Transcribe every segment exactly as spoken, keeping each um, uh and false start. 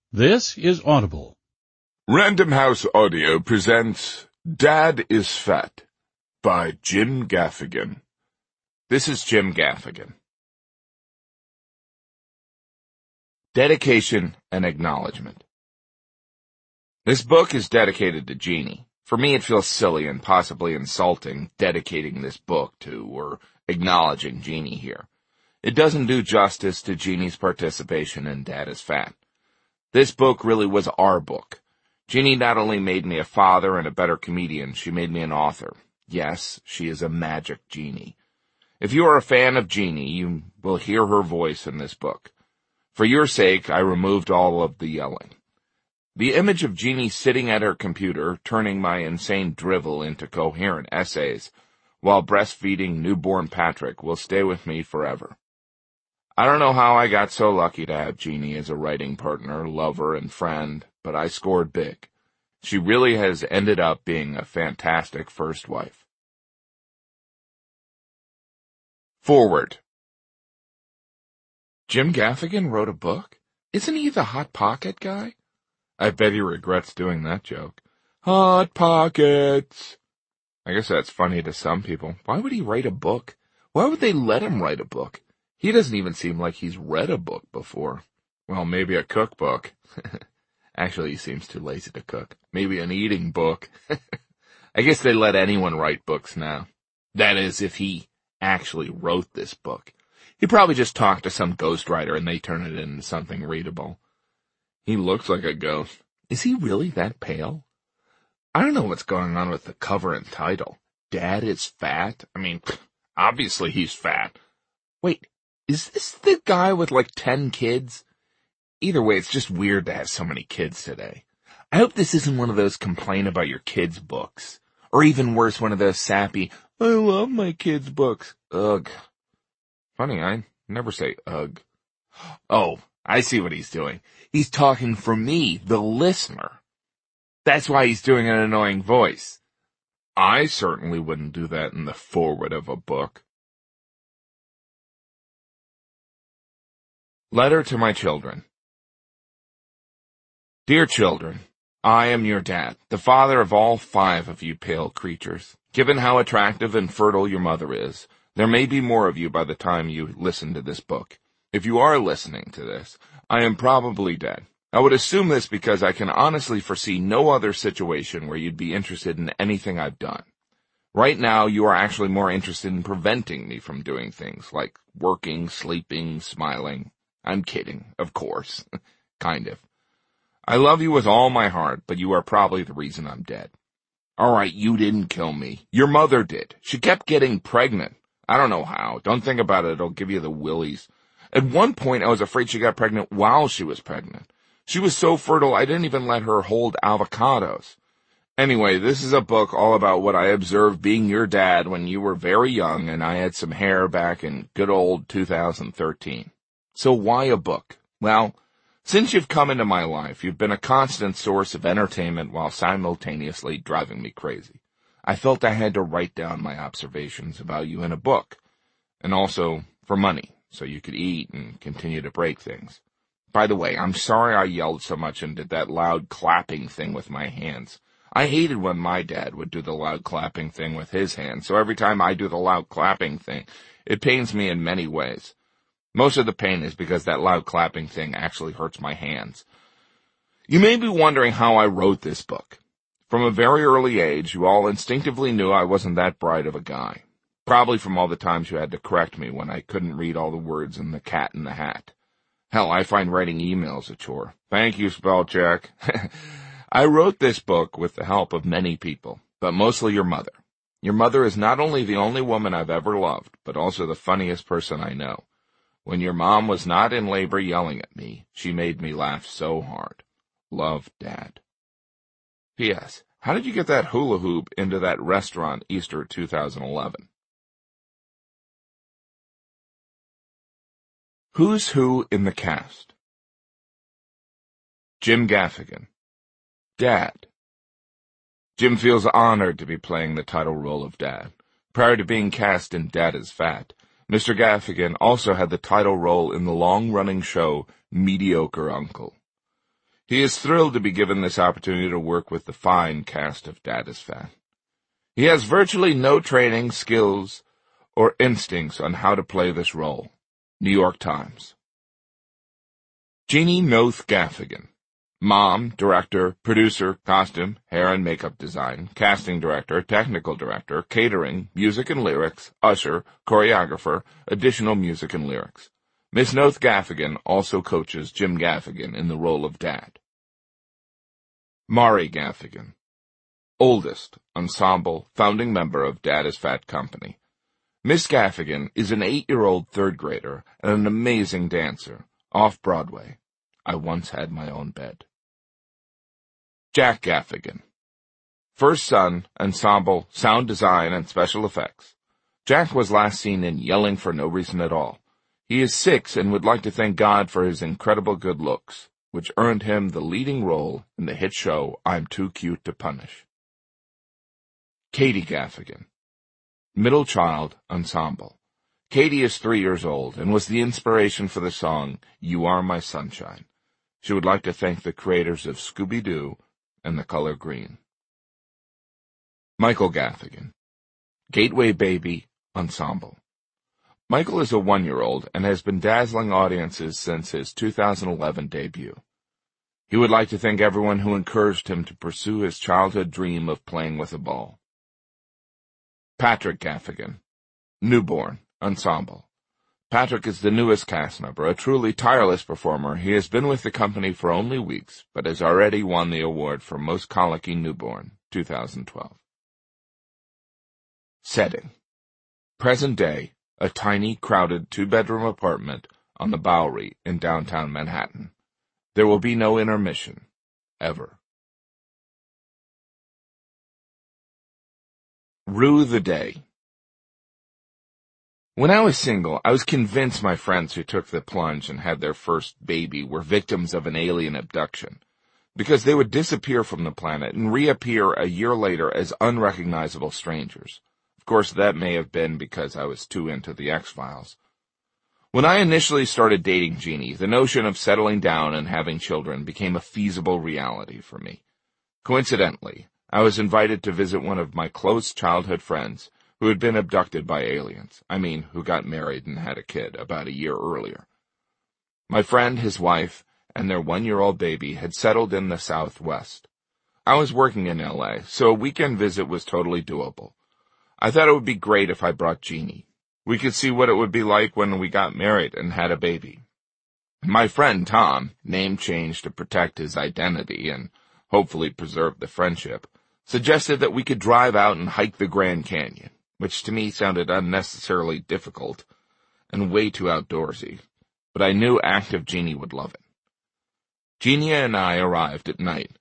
This is Audible. Random House Audio presents Dad is Fat by Jim Gaffigan. This is Jim Gaffigan. Dedication and Acknowledgement. This book is dedicated to Jeannie. For me, it feels silly and possibly insulting dedicating this book to or acknowledging Jeannie here. It doesn't do justice to Jeannie's participation in Dad is Fat. This book really was our book. Jeannie not only made me a father and a better comedian, she made me an author. Yes, she is a magic Jeannie. If you are a fan of Jeannie, you will hear her voice in this book. For your sake, I removed all of the yelling. The image of Jeannie sitting at her computer, turning my insane drivel into coherent essays, while breastfeeding newborn Patrick, will stay with me forever. I don't know how I got so lucky to have Jeannie as a writing partner, lover, and friend, but I scored big. She really has ended up being a fantastic first wife. Forward. Jim Gaffigan wrote a book? Isn't he the Hot Pocket guy? I bet he regrets doing that joke. Hot Pockets. I guess that's funny to some people. Why would he write a book? Why would they let him write a book? He doesn't even seem like he's read a book before. Well, maybe a cookbook. Actually, he seems too lazy to cook. Maybe an eating book. I guess they let anyone write books now. That is, if he actually wrote this book. He probably just talked to some ghostwriter and they turn it into something readable. He looks like a ghost. Is he really that pale? I don't know what's going on with the cover and title. Dad is Fat? I mean, obviously he's fat. Wait. Is this the guy with like ten kids? Either way, it's just weird to have so many kids today. I hope this isn't one of those complain about your kids books. Or even worse, one of those sappy, I love my kids books. Ugh. Funny, I never say ugh. Oh, I see what he's doing. He's talking for me, the listener. That's why he's doing an annoying voice. I certainly wouldn't do that in the foreword of a book. Letter to my children. Dear children, I am your dad, the father of all five of you pale creatures. Given how attractive and fertile your mother is, there may be more of you by the time you listen to this book. If you are listening to this, I am probably dead. I would assume this because I can honestly foresee no other situation where you'd be interested in anything I've done. Right now, you are actually more interested in preventing me from doing things like working, sleeping, smiling. I'm kidding, of course. Kind of. I love you with all my heart, but you are probably the reason I'm dead. All right, you didn't kill me. Your mother did. She kept getting pregnant. I don't know how. Don't think about it. It'll give you the willies. At one point, I was afraid she got pregnant while she was pregnant. She was so fertile, I didn't even let her hold avocados. Anyway, this is a book all about what I observed being your dad when you were very young and I had some hair back in good old two thousand thirteen. So why a book? Well, since you've come into my life, you've been a constant source of entertainment while simultaneously driving me crazy. I felt I had to write down my observations about you in a book, and also for money, so you could eat and continue to break things. By the way, I'm sorry I yelled so much and did that loud clapping thing with my hands. I hated when my dad would do the loud clapping thing with his hands, so every time I do the loud clapping thing, it pains me in many ways. Most of the pain is because that loud clapping thing actually hurts my hands. You may be wondering how I wrote this book. From a very early age, you all instinctively knew I wasn't that bright of a guy. Probably from all the times you had to correct me when I couldn't read all the words in The Cat in the Hat. Hell, I find writing emails a chore. Thank you, spell check. I wrote this book with the help of many people, but mostly your mother. Your mother is not only the only woman I've ever loved, but also the funniest person I know. When your mom was not in labor yelling at me, she made me laugh so hard. Love, Dad. P S. How did you get that hula hoop into that restaurant Easter two thousand eleven? Who's who in the cast? Jim Gaffigan. Dad. Jim feels honored to be playing the title role of Dad. Prior to being cast in Dad is Fat, Mister Gaffigan also had the title role in the long-running show Mediocre Uncle. He is thrilled to be given this opportunity to work with the fine cast of Dad is Fat. He has virtually no training, skills, or instincts on how to play this role. New York Times. Jeannie Noth Gaffigan. Mom, director, producer, costume, hair and makeup design, casting director, technical director, catering, music and lyrics, usher, choreographer, additional music and lyrics. Miss Noth Gaffigan also coaches Jim Gaffigan in the role of Dad. Mari Gaffigan. Oldest, ensemble, founding member of Dad is Fat Company. Miss Gaffigan is an eight-year-old third grader and an amazing dancer, off-Broadway. I once had my own bed. Jack Gaffigan. First son, ensemble, sound design, and special effects. Jack was last seen in Yelling for No Reason at All. He is six and would like to thank God for his incredible good looks, which earned him the leading role in the hit show I'm Too Cute to Punish. Katie Gaffigan. Middle child, ensemble. Katie is three years old and was the inspiration for the song You Are My Sunshine. She would like to thank the creators of Scooby-Doo and The Color Green. Michael Gaffigan. Gateway Baby, ensemble. Michael is a one-year-old and has been dazzling audiences since his two thousand eleven debut. He would like to thank everyone who encouraged him to pursue his childhood dream of playing with a ball. Patrick Gaffigan. Newborn, ensemble. Patrick is the newest cast member, a truly tireless performer. He has been with the company for only weeks, but has already won the award for Most Colicky Newborn, two thousand twelve. Setting. Present day, a tiny, crowded two-bedroom apartment on the Bowery in downtown Manhattan. There will be no intermission, ever. Rue the Day. When I was single, I was convinced my friends who took the plunge and had their first baby were victims of an alien abduction, because they would disappear from the planet and reappear a year later as unrecognizable strangers. Of course, that may have been because I was too into the X-Files. When I initially started dating Jeannie, the notion of settling down and having children became a feasible reality for me. Coincidentally, I was invited to visit one of my close childhood friends who had been abducted by aliens. I mean, who got married and had a kid about a year earlier. My friend, his wife, and their one-year-old baby had settled in the Southwest. I was working in L A, so a weekend visit was totally doable. I thought it would be great if I brought Jeannie. We could see what it would be like when we got married and had a baby. My friend Tom, name changed to protect his identity and hopefully preserve the friendship, suggested that we could drive out and hike the Grand Canyon, which to me sounded unnecessarily difficult and way too outdoorsy, but I knew active Jeannie would love it. Jeannie and I arrived at night.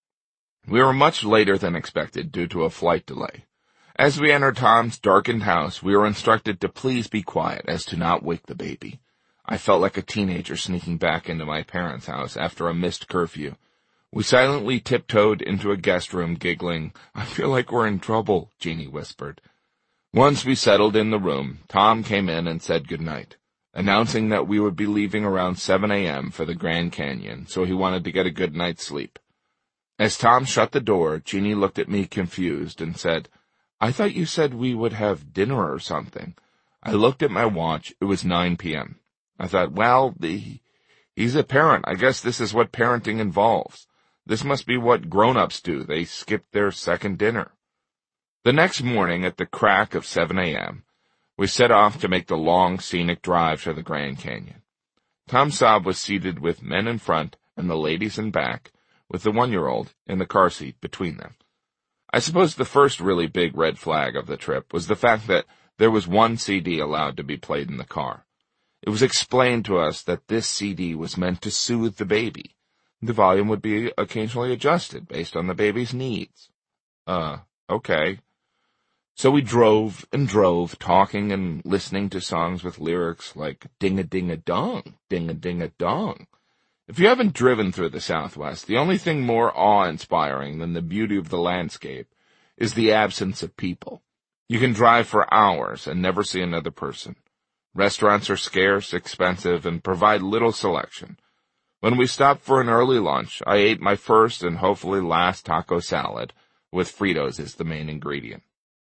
We were much later than expected due to a flight delay. As we entered Tom's darkened house, we were instructed to please be quiet as to not wake the baby. I felt like a teenager sneaking back into my parents' house after a missed curfew. We silently tiptoed into a guest room, giggling. "I feel like we're in trouble," Jeannie whispered. Once we settled in the room, Tom came in and said goodnight, announcing that we would be leaving around seven a.m. for the Grand Canyon, so he wanted to get a good night's sleep. As Tom shut the door, Jeannie looked at me confused and said, "I thought you said we would have dinner or something." I looked at my watch. It was nine p.m. I thought, well, the, he's a parent. I guess this is what parenting involves. This must be what grown-ups do. They skip their second dinner. The next morning, at the crack of seven a.m., we set off to make the long, scenic drive to the Grand Canyon. Tom Saab was seated with men in front and the ladies in back, with the one-year-old in the car seat between them. I suppose the first really big red flag of the trip was the fact that there was one C D allowed to be played in the car. It was explained to us that this C D was meant to soothe the baby. The volume would be occasionally adjusted based on the baby's needs. Uh, okay. So we drove and drove, talking and listening to songs with lyrics like ding-a-ding-a-dong, ding-a-ding-a-dong. If you haven't driven through the Southwest, the only thing more awe-inspiring than the beauty of the landscape is the absence of people. You can drive for hours and never see another person. Restaurants are scarce, expensive, and provide little selection. When we stopped for an early lunch, I ate my first and hopefully last taco salad, with Fritos as the main ingredient.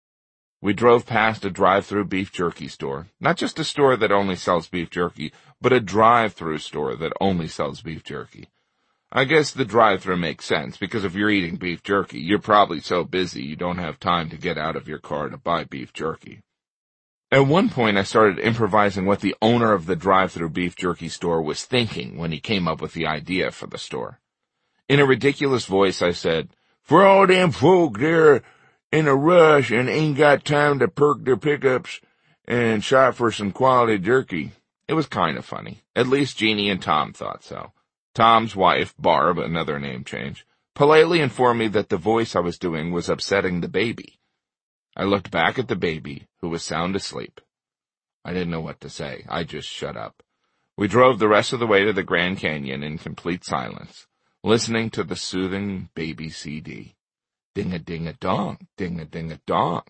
We drove past a drive-through beef jerky store, not just a store that only sells beef jerky, but a drive-through store that only sells beef jerky. I guess the drive-through makes sense, because if you're eating beef jerky, you're probably so busy you don't have time to get out of your car to buy beef jerky. At one point, I started improvising what the owner of the drive-through beef jerky store was thinking when he came up with the idea for the store. In a ridiculous voice, I said, "For all them folk there in a rush and ain't got time to perk their pickups and shop for some quality jerky." It was kind of funny. At least Jeannie and Tom thought so. Tom's wife, Barb, another name change, politely informed me that the voice I was doing was upsetting the baby. I looked back at the baby, who was sound asleep. I didn't know what to say. I just shut up. We drove the rest of the way to the Grand Canyon in complete silence, listening to the soothing baby C D. Ding-a-ding-a-dong, ding-a-ding-a-dong.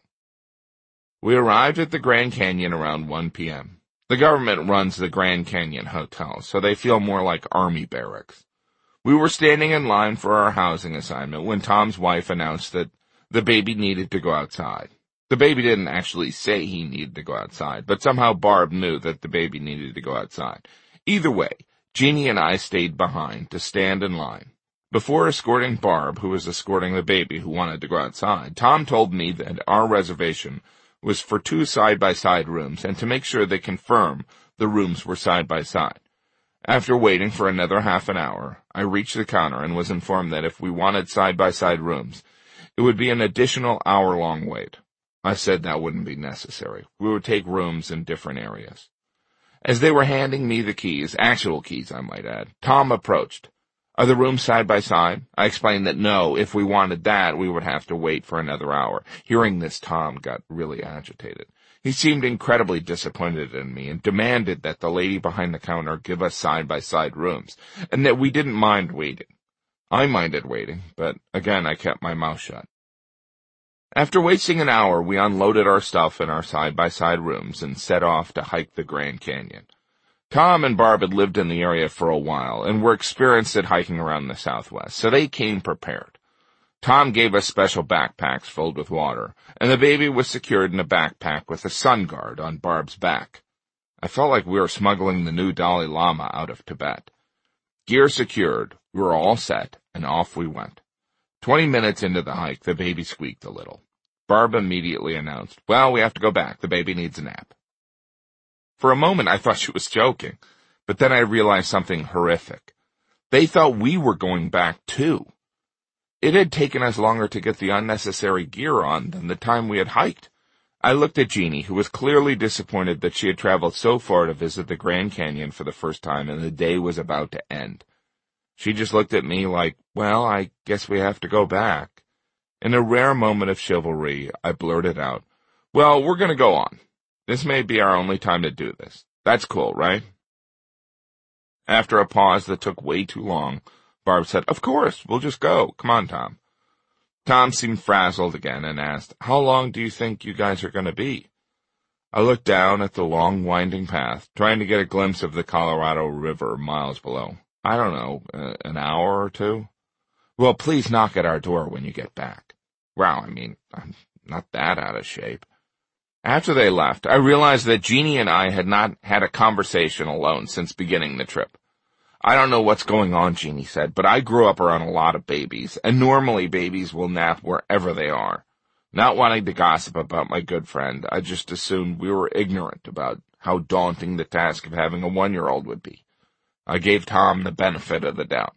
We arrived at the Grand Canyon around one p.m. The government runs the Grand Canyon Hotel, so they feel more like army barracks. We were standing in line for our housing assignment when Tom's wife announced that the baby needed to go outside. The baby didn't actually say he needed to go outside, but somehow Barb knew that the baby needed to go outside. Either way, Jeannie and I stayed behind to stand in line. Before escorting Barb, who was escorting the baby who wanted to go outside, Tom told me that our reservation was for two side-by-side rooms and to make sure they confirm the rooms were side-by-side. After waiting for another half an hour, I reached the counter and was informed that if we wanted side-by-side rooms, it would be an additional hour-long wait. I said that wouldn't be necessary. We would take rooms in different areas. As they were handing me the keys, actual keys I might add, Tom approached. "Are the rooms side by side?" I explained that no, if we wanted that, we would have to wait for another hour. Hearing this, Tom got really agitated. He seemed incredibly disappointed in me and demanded that the lady behind the counter give us side-by-side rooms, and that we didn't mind waiting. I minded waiting, but again I kept my mouth shut. After wasting an hour, we unloaded our stuff in our side-by-side rooms and set off to hike the Grand Canyon. Tom and Barb had lived in the area for a while and were experienced at hiking around the Southwest, so they came prepared. Tom gave us special backpacks filled with water, and the baby was secured in a backpack with a sun guard on Barb's back. I felt like we were smuggling the new Dalai Lama out of Tibet. Gear secured, we were all set, and off we went. Twenty minutes into the hike, the baby squeaked a little. Barb immediately announced, "Well, we have to go back. The baby needs a nap." For a moment, I thought she was joking, but then I realized something horrific. They thought we were going back, too. It had taken us longer to get the unnecessary gear on than the time we had hiked. I looked at Jeannie, who was clearly disappointed that she had traveled so far to visit the Grand Canyon for the first time and the day was about to end. She just looked at me like, "Well, I guess we have to go back." In a rare moment of chivalry, I blurted out, "Well, we're going to go on. This may be our only time to do this. That's cool, right?" After a pause that took way too long, Barb said, "Of course, we'll just go. Come on, Tom." Tom seemed frazzled again and asked, "How long do you think you guys are going to be?" I looked down at the long, winding path, trying to get a glimpse of the Colorado River miles below. I don't know, uh, an hour or two? "Well, please knock at our door when you get back." Wow, I mean, I'm not that out of shape. After they left, I realized that Jeannie and I had not had a conversation alone since beginning the trip. "I don't know what's going on," Jeannie said, "but I grew up around a lot of babies, and normally babies will nap wherever they are." Not wanting to gossip about my good friend, I just assumed we were ignorant about how daunting the task of having a one-year-old would be. I gave Tom the benefit of the doubt.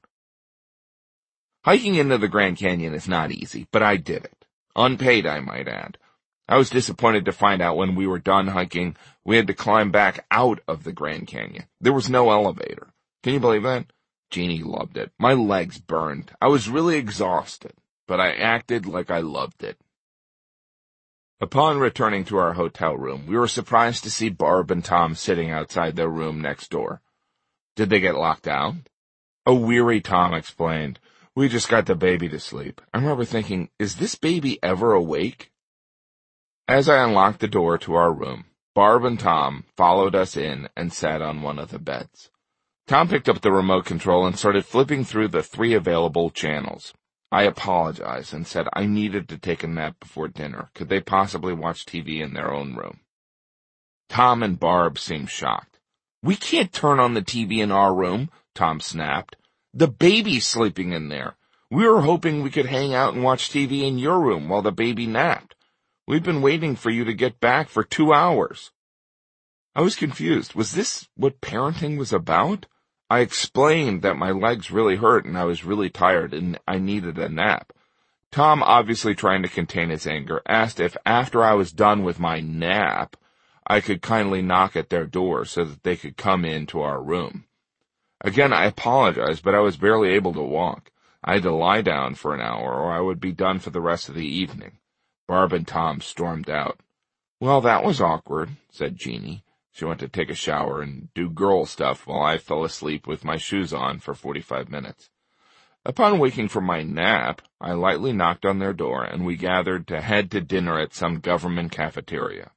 Hiking into the Grand Canyon is not easy, but I did it. Unpaid, I might add. I was disappointed to find out when we were done hiking, we had to climb back out of the Grand Canyon. There was no elevator. Can you believe that? Jeannie loved it. My legs burned. I was really exhausted, but I acted like I loved it. Upon returning to our hotel room, we were surprised to see Barb and Tom sitting outside their room next door. Did they get locked out? A weary Tom explained, "We just got the baby to sleep." I remember thinking, is this baby ever awake? As I unlocked the door to our room, Barb and Tom followed us in and sat on one of the beds. Tom picked up the remote control and started flipping through the three available channels. I apologized and said I needed to take a nap before dinner. Could they possibly watch T V in their own room? Tom and Barb seemed shocked. "We can't turn on the T V in our room," Tom snapped. "The baby's sleeping in there. We were hoping we could hang out and watch T V in your room while the baby napped. We've been waiting for you to get back for two hours. I was confused. Was this what parenting was about? I explained that my legs really hurt and I was really tired and I needed a nap. Tom, obviously trying to contain his anger, asked if after I was done with my nap, I could kindly knock at their door so that they could come into our room. Again, I apologized, but I was barely able to walk. I had to lie down for an hour or I would be done for the rest of the evening. Barb and Tom stormed out. "Well, that was awkward," said Jeannie. She went to take a shower and do girl stuff while I fell asleep with my shoes on for forty-five minutes. Upon waking from my nap, I lightly knocked on their door and we gathered to head to dinner at some government cafeteria.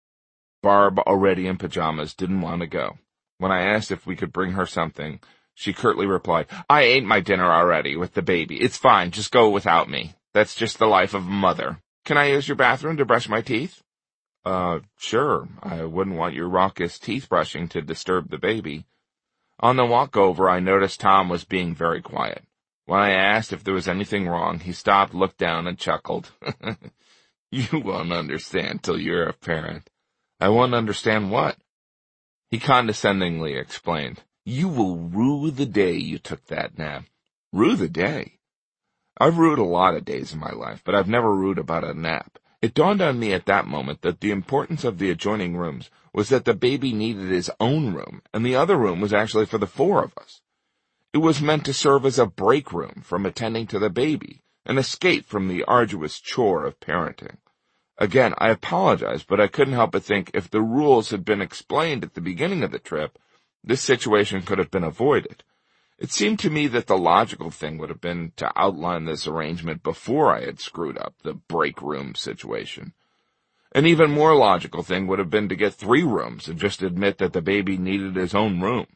Barb, already in pajamas, didn't want to go. When I asked if we could bring her something, she curtly replied, "I ate my dinner already with the baby. It's fine, just go without me. That's just the life of a mother. Can I use your bathroom to brush my teeth?" Uh, sure. I wouldn't want your raucous teeth brushing to disturb the baby. On the walk over, I noticed Tom was being very quiet. When I asked if there was anything wrong, he stopped, looked down, and chuckled. "You won't understand till you're a parent." "I won't understand what?" He condescendingly explained. "You will rue the day you took that nap." "Rue the day?" I've rued a lot of days in my life, but I've never rued about a nap. It dawned on me at that moment that the importance of the adjoining rooms was that the baby needed his own room, and the other room was actually for the four of us. It was meant to serve as a break room from attending to the baby, an escape from the arduous chore of parenting. Again, I apologize, but I couldn't help but think if the rules had been explained at the beginning of the trip, this situation could have been avoided. It seemed to me that the logical thing would have been to outline this arrangement before I had screwed up the break room situation. An even more logical thing would have been to get three rooms and just admit that the baby needed his own room.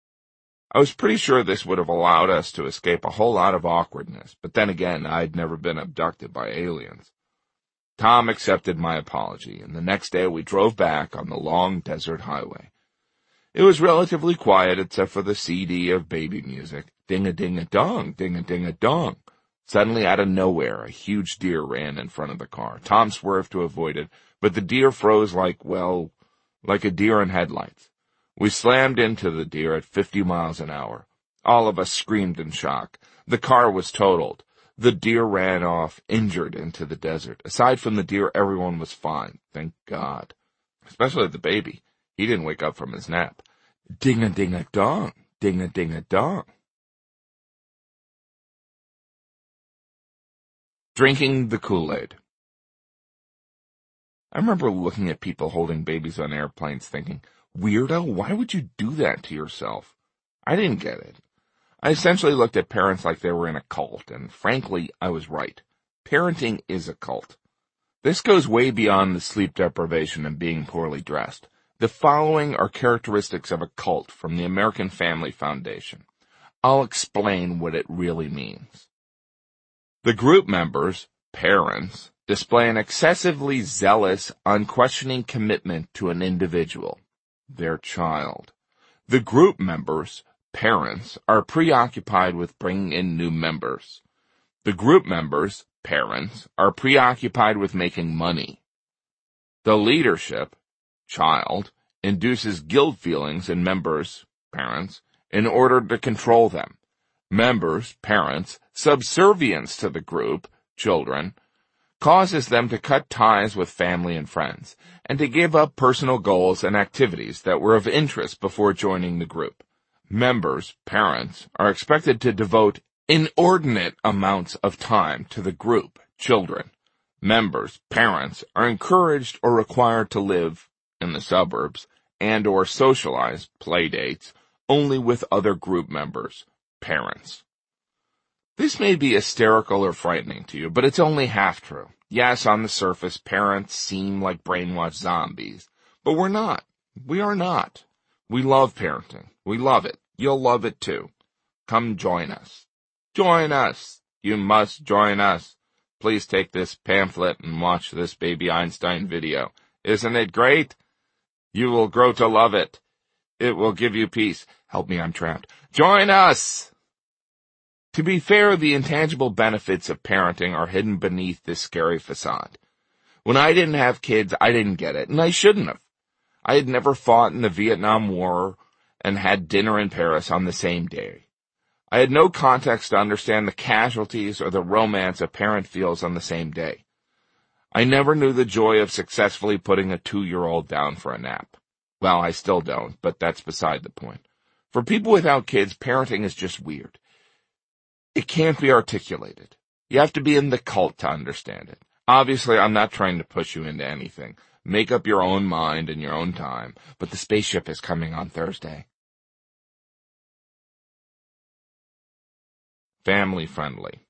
I was pretty sure this would have allowed us to escape a whole lot of awkwardness, but then again, I'd never been abducted by aliens. Tom accepted my apology, and the next day we drove back on the long desert highway. It was relatively quiet except for the C D of baby music. Ding-a-ding-a-dong, ding-a-ding-a-dong. Suddenly, out of nowhere, a huge deer ran in front of the car. Tom swerved to avoid it, but the deer froze like, well, like a deer in headlights. We slammed into the deer at fifty miles an hour. All of us screamed in shock. The car was totaled. The deer ran off, injured, into the desert. Aside from the deer, everyone was fine, thank God. Especially the baby. He didn't wake up from his nap. Ding-a-ding-a-dong, ding-a-ding-a-dong. Drinking the Kool-Aid. I remember looking at people holding babies on airplanes thinking, weirdo, why would you do that to yourself? I didn't get it. I essentially looked at parents like they were in a cult, and frankly, I was right. Parenting is a cult. This goes way beyond the sleep deprivation and being poorly dressed. The following are characteristics of a cult from the American Family Foundation. I'll explain what it really means. The group members, parents, display an excessively zealous, unquestioning commitment to an individual, their child. The group members, parents, are preoccupied with bringing in new members. The group members, parents, are preoccupied with making money. The leadership, child, induces guilt feelings in members, parents, in order to control them. Members, parents, subservience to the group, children, causes them to cut ties with family and friends, and to give up personal goals and activities that were of interest before joining the group. Members, parents, are expected to devote inordinate amounts of time to the group, children. Members, parents, are encouraged or required to live in the suburbs and or socialize, play dates, only with other group members, parents. This may be hysterical or frightening to you, but it's only half true. Yes, on the surface, parents seem like brainwashed zombies, but we're not. We are not. We love parenting. We love it. You'll love it too. Come join us. Join us. You must join us. Please take this pamphlet and watch this Baby Einstein video. Isn't it great? You will grow to love it. It will give you peace. Help me, I'm trapped. Join us! To be fair, the intangible benefits of parenting are hidden beneath this scary facade. When I didn't have kids, I didn't get it, and I shouldn't have. I had never fought in the Vietnam War and had dinner in Paris on the same day. I had no context to understand the casualties or the romance a parent feels on the same day. I never knew the joy of successfully putting a two-year-old down for a nap. Well, I still don't, but that's beside the point. For people without kids, parenting is just weird. It can't be articulated. You have to be in the cult to understand it. Obviously, I'm not trying to push you into anything. Make up your own mind in your own time, but the spaceship is coming on Thursday. Family friendly.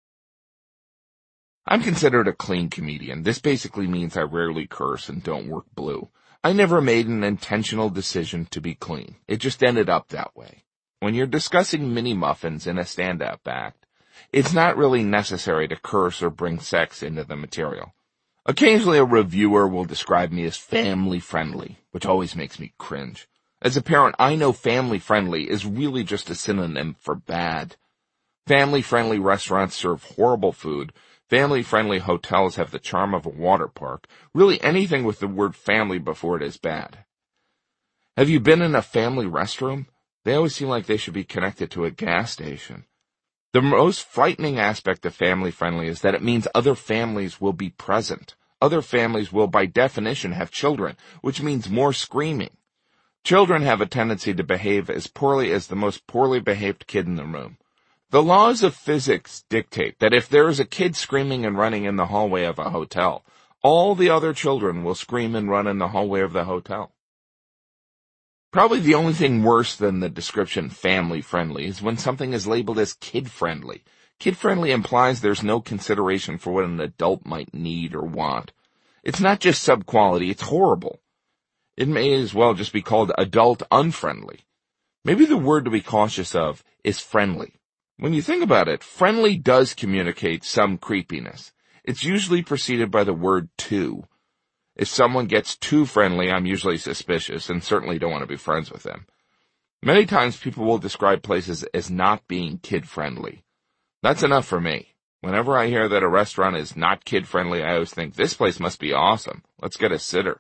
I'm considered a clean comedian. This basically means I rarely curse and don't work blue. I never made an intentional decision to be clean. It just ended up that way. When you're discussing mini muffins in a stand-up act, it's not really necessary to curse or bring sex into the material. Occasionally a reviewer will describe me as family-friendly, which always makes me cringe. As a parent, I know family-friendly is really just a synonym for bad. Family-friendly restaurants serve horrible food. Family-friendly hotels have the charm of a water park. Really anything with the word family before it is bad. Have you been in a family restroom? They always seem like they should be connected to a gas station. The most frightening aspect of family-friendly is that it means other families will be present. Other families will, by definition, have children, which means more screaming. Children have a tendency to behave as poorly as the most poorly behaved kid in the room. The laws of physics dictate that if there is a kid screaming and running in the hallway of a hotel, all the other children will scream and run in the hallway of the hotel. Probably the only thing worse than the description family-friendly is when something is labeled as kid-friendly. Kid-friendly implies there's no consideration for what an adult might need or want. It's not just sub-quality, it's horrible. It may as well just be called adult-unfriendly. Maybe the word to be cautious of is friendly. When you think about it, friendly does communicate some creepiness. It's usually preceded by the word too. If someone gets too friendly, I'm usually suspicious and certainly don't want to be friends with them. Many times people will describe places as not being kid-friendly. That's enough for me. Whenever I hear that a restaurant is not kid-friendly, I always think, this place must be awesome. Let's get a sitter.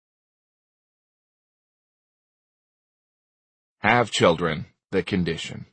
Have children, the condition.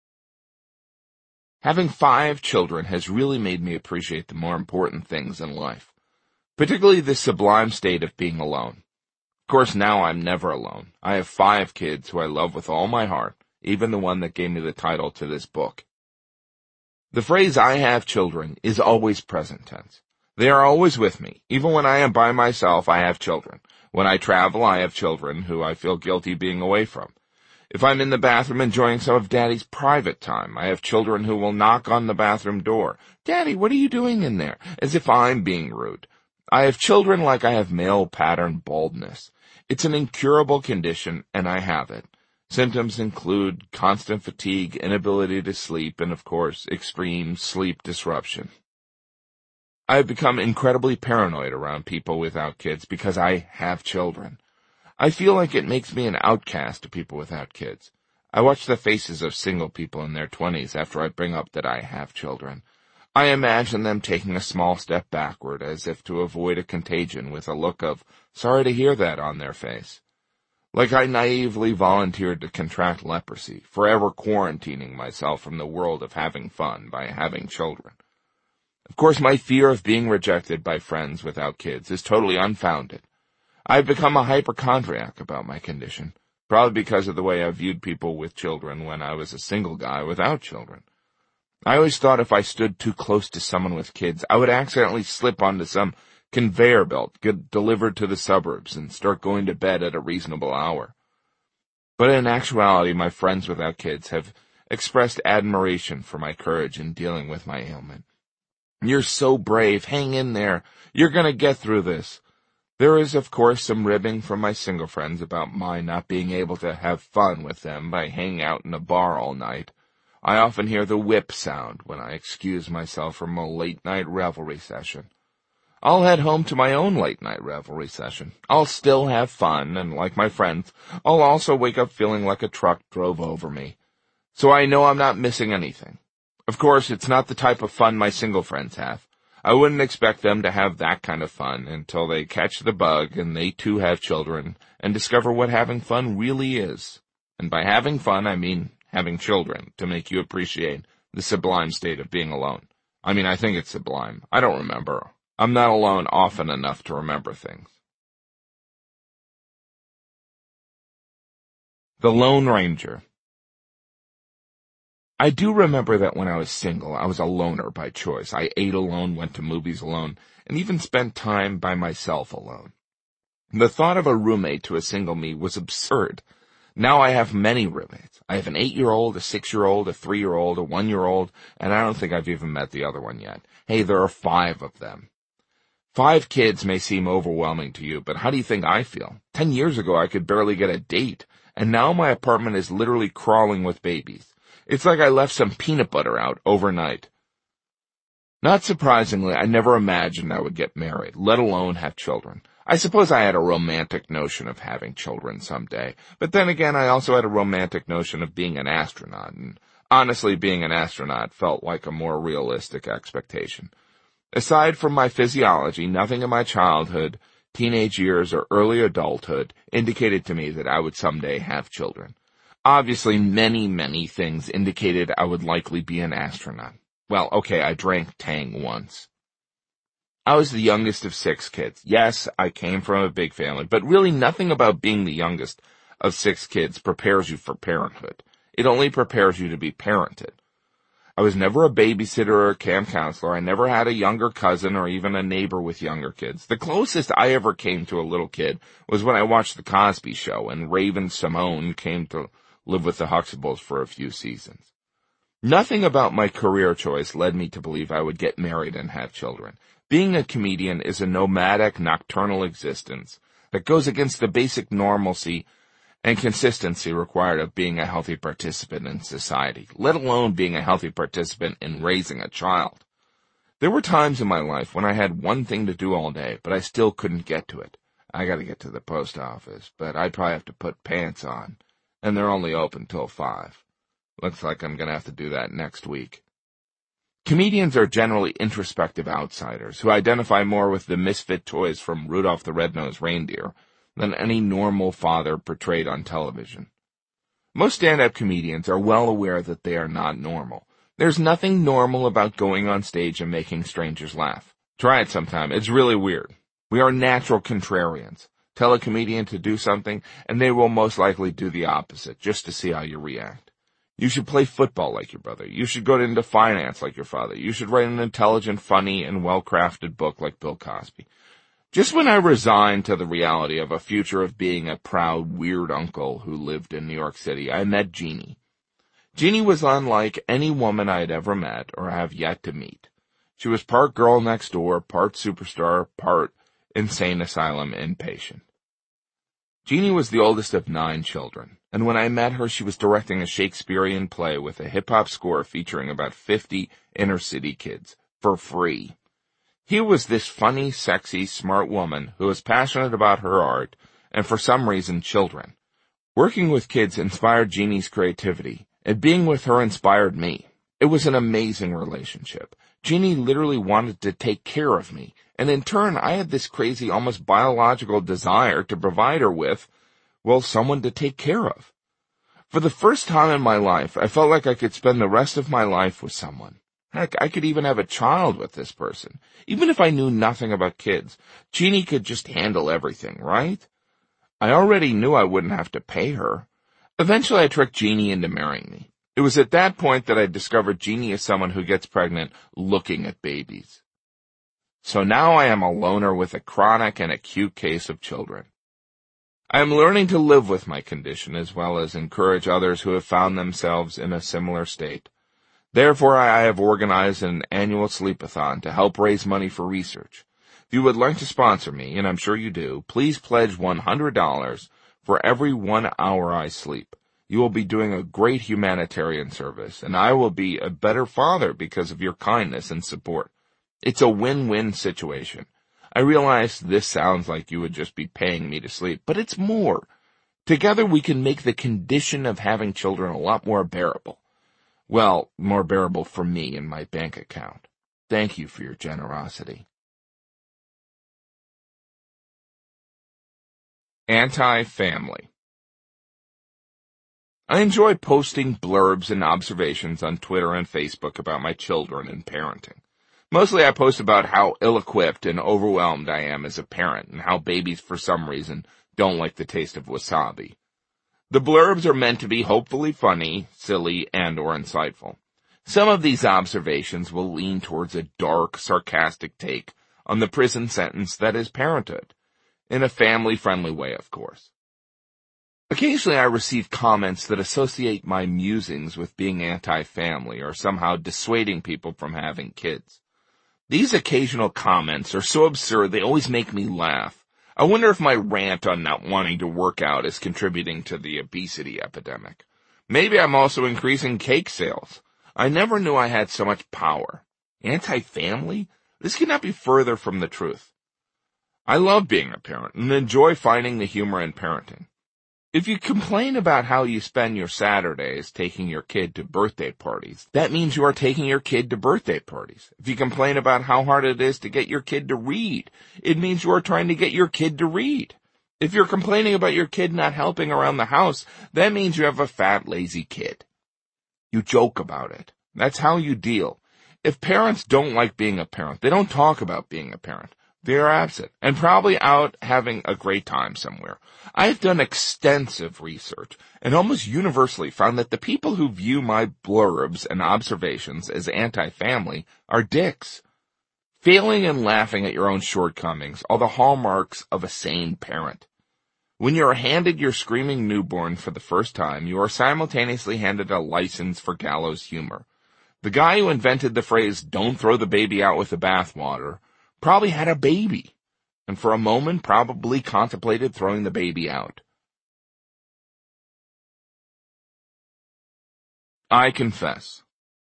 Having five children has really made me appreciate the more important things in life, particularly the sublime state of being alone. Of course, now I'm never alone. I have five kids who I love with all my heart, even the one that gave me the title to this book. The phrase, I have children, is always present tense. They are always with me. Even when I am by myself, I have children. When I travel, I have children who I feel guilty being away from. If I'm in the bathroom enjoying some of Daddy's private time, I have children who will knock on the bathroom door. Daddy, what are you doing in there? As if I'm being rude. I have children like I have male pattern baldness. It's an incurable condition, and I have it. Symptoms include constant fatigue, inability to sleep, and, of course, extreme sleep disruption. I have become incredibly paranoid around people without kids because I have children. I feel like it makes me an outcast to people without kids. I watch the faces of single people in their twenties after I bring up that I have children. I imagine them taking a small step backward as if to avoid a contagion with a look of sorry to hear that on their face. Like I naively volunteered to contract leprosy, forever quarantining myself from the world of having fun by having children. Of course, my fear of being rejected by friends without kids is totally unfounded. I've become a hypochondriac about my condition, probably because of the way I viewed people with children when I was a single guy without children. I always thought if I stood too close to someone with kids, I would accidentally slip onto some conveyor belt, get delivered to the suburbs, and start going to bed at a reasonable hour. But in actuality, my friends without kids have expressed admiration for my courage in dealing with my ailment. You're so brave. Hang in there. You're going to get through this. There is, of course, some ribbing from my single friends about my not being able to have fun with them by hanging out in a bar all night. I often hear the whip sound when I excuse myself from a late-night revelry session. I'll head home to my own late-night revelry session. I'll still have fun, and like my friends, I'll also wake up feeling like a truck drove over me. So I know I'm not missing anything. Of course, it's not the type of fun my single friends have. I wouldn't expect them to have that kind of fun until they catch the bug and they too have children and discover what having fun really is. And by having fun, I mean having children to make you appreciate the sublime state of being alone. I mean, I think it's sublime. I don't remember. I'm not alone often enough to remember things. The Lone Ranger. I do remember that when I was single, I was a loner by choice. I ate alone, went to movies alone, and even spent time by myself alone. The thought of a roommate to a single me was absurd. Now I have many roommates. I have an eight-year-old, a six-year-old, a three-year-old, a one-year-old, and I don't think I've even met the other one yet. Hey, there are five of them. Five kids may seem overwhelming to you, but how do you think I feel? Ten years ago, I could barely get a date, and now my apartment is literally crawling with babies. It's like I left some peanut butter out overnight. Not surprisingly, I never imagined I would get married, let alone have children. I suppose I had a romantic notion of having children someday, but then again, I also had a romantic notion of being an astronaut, and honestly, being an astronaut felt like a more realistic expectation. Aside from my physiology, nothing in my childhood, teenage years, or early adulthood indicated to me that I would someday have children. Obviously, many, many things indicated I would likely be an astronaut. Well, okay, I drank Tang once. I was the youngest of six kids. Yes, I came from a big family, but really nothing about being the youngest of six kids prepares you for parenthood. It only prepares you to be parented. I was never a babysitter or a camp counselor. I never had a younger cousin or even a neighbor with younger kids. The closest I ever came to a little kid was when I watched The Cosby Show and Raven-Symoné came to live with the Huxtables for a few seasons. Nothing about my career choice led me to believe I would get married and have children. Being a comedian is a nomadic, nocturnal existence that goes against the basic normalcy and consistency required of being a healthy participant in society, let alone being a healthy participant in raising a child. There were times in my life when I had one thing to do all day, but I still couldn't get to it. I gotta get to the post office, but I'd probably have to put pants on, and they're only open till five. Looks like I'm gonna have to do that next week. Comedians are generally introspective outsiders who identify more with the misfit toys from Rudolph the Red-Nosed Reindeer than any normal father portrayed on television. Most stand-up comedians are well aware that they are not normal. There's nothing normal about going on stage and making strangers laugh. Try it sometime. It's really weird. We are natural contrarians. Tell a comedian to do something, and they will most likely do the opposite, just to see how you react. You should play football like your brother. You should go into finance like your father. You should write an intelligent, funny, and well-crafted book like Bill Cosby. Just when I resigned to the reality of a future of being a proud, weird uncle who lived in New York City, I met Jeannie. Jeannie was unlike any woman I had ever met or have yet to meet. She was part girl next door, part superstar, part insane asylum inpatient. Jeannie was the oldest of nine children, and when I met her, she was directing a Shakespearean play with a hip-hop score featuring about fifty inner-city kids, for free. Here was this funny, sexy, smart woman who was passionate about her art and, for some reason, children. Working with kids inspired Jeannie's creativity, and being with her inspired me. It was an amazing relationship. Jeannie literally wanted to take care of me, and in turn, I had this crazy, almost biological desire to provide her with, well, someone to take care of. For the first time in my life, I felt like I could spend the rest of my life with someone. Heck, I could even have a child with this person. Even if I knew nothing about kids, Jeannie could just handle everything, right? I already knew I wouldn't have to pay her. Eventually, I tricked Jeannie into marrying me. It was at that point that I discovered Jeannie is someone who gets pregnant looking at babies. So now I am a loner with a chronic and acute case of children. I am learning to live with my condition as well as encourage others who have found themselves in a similar state. Therefore, I have organized an annual sleepathon to help raise money for research. If you would like to sponsor me, and I'm sure you do, please pledge one hundred dollars for every one hour I sleep. You will be doing a great humanitarian service, and I will be a better father because of your kindness and support. It's a win-win situation. I realize this sounds like you would just be paying me to sleep, but it's more. Together we can make the condition of having children a lot more bearable. Well, more bearable for me and my bank account. Thank you for your generosity. Anti-family. I enjoy posting blurbs and observations on Twitter and Facebook about my children and parenting. Mostly I post about how ill-equipped and overwhelmed I am as a parent and how babies, for some reason, don't like the taste of wasabi. The blurbs are meant to be hopefully funny, silly, and or insightful. Some of these observations will lean towards a dark, sarcastic take on the prison sentence that is parenthood, in a family-friendly way, of course. Occasionally I receive comments that associate my musings with being anti-family or somehow dissuading people from having kids. These occasional comments are so absurd they always make me laugh. I wonder if my rant on not wanting to work out is contributing to the obesity epidemic. Maybe I'm also increasing cake sales. I never knew I had so much power. Anti-family? This cannot be further from the truth. I love being a parent and enjoy finding the humor in parenting. If you complain about how you spend your Saturdays taking your kid to birthday parties, that means you are taking your kid to birthday parties. If you complain about how hard it is to get your kid to read, it means you are trying to get your kid to read. If you're complaining about your kid not helping around the house, that means you have a fat, lazy kid. You joke about it. That's how you deal. If parents don't like being a parent, they don't talk about being a parent. They are absent and probably out having a great time somewhere. I have done extensive research and almost universally found that the people who view my blurbs and observations as anti-family are dicks. Failing and laughing at your own shortcomings are the hallmarks of a sane parent. When you are handed your screaming newborn for the first time, you are simultaneously handed a license for gallows humor. The guy who invented the phrase, "Don't throw the baby out with the bathwater," probably had a baby, and for a moment probably contemplated throwing the baby out. I confess.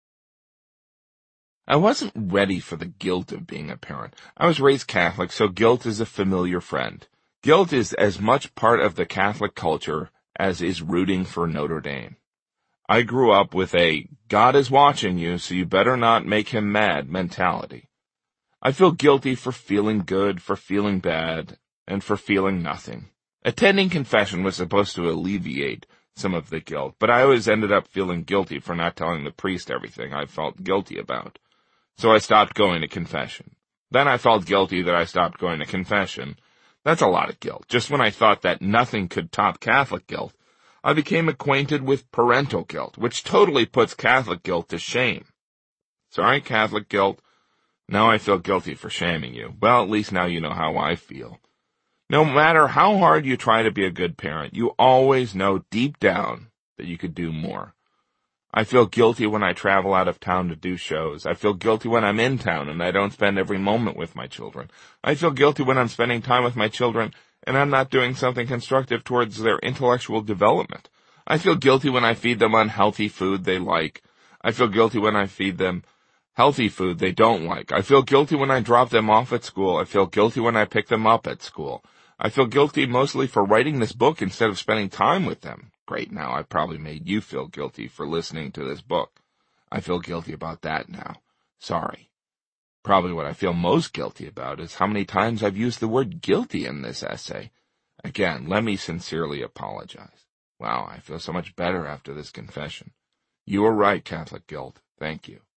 I wasn't ready for the guilt of being a parent. I was raised Catholic, so guilt is a familiar friend. Guilt is as much part of the Catholic culture as is rooting for Notre Dame. I grew up with a "God is watching you, so you better not make him mad" mentality. I feel guilty for feeling good, for feeling bad, and for feeling nothing. Attending confession was supposed to alleviate some of the guilt, but I always ended up feeling guilty for not telling the priest everything I felt guilty about. So I stopped going to confession. Then I felt guilty that I stopped going to confession. That's a lot of guilt. Just when I thought that nothing could top Catholic guilt, I became acquainted with parental guilt, which totally puts Catholic guilt to shame. Sorry, Catholic guilt. Now I feel guilty for shaming you. Well, at least now you know how I feel. No matter how hard you try to be a good parent, you always know deep down that you could do more. I feel guilty when I travel out of town to do shows. I feel guilty when I'm in town and I don't spend every moment with my children. I feel guilty when I'm spending time with my children and I'm not doing something constructive towards their intellectual development. I feel guilty when I feed them unhealthy food they like. I feel guilty when I feed them healthy food they don't like. I feel guilty when I drop them off at school. I feel guilty when I pick them up at school. I feel guilty mostly for writing this book instead of spending time with them. Great, now I probably made you feel guilty for listening to this book. I feel guilty about that now. Sorry. Probably what I feel most guilty about is how many times I've used the word guilty in this essay. Again, let me sincerely apologize. Wow, I feel so much better after this confession. You were right, Catholic guilt. Thank you.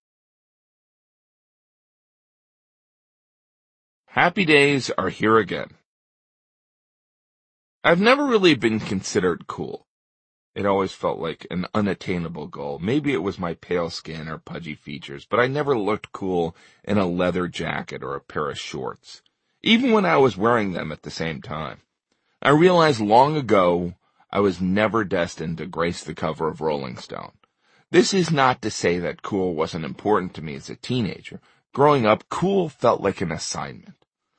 Happy days are here again. I've never really been considered cool. It always felt like an unattainable goal. Maybe it was my pale skin or pudgy features, but I never looked cool in a leather jacket or a pair of shorts, even when I was wearing them at the same time. I realized long ago I was never destined to grace the cover of Rolling Stone. This is not to say that cool wasn't important to me as a teenager. Growing up, cool felt like an assignment.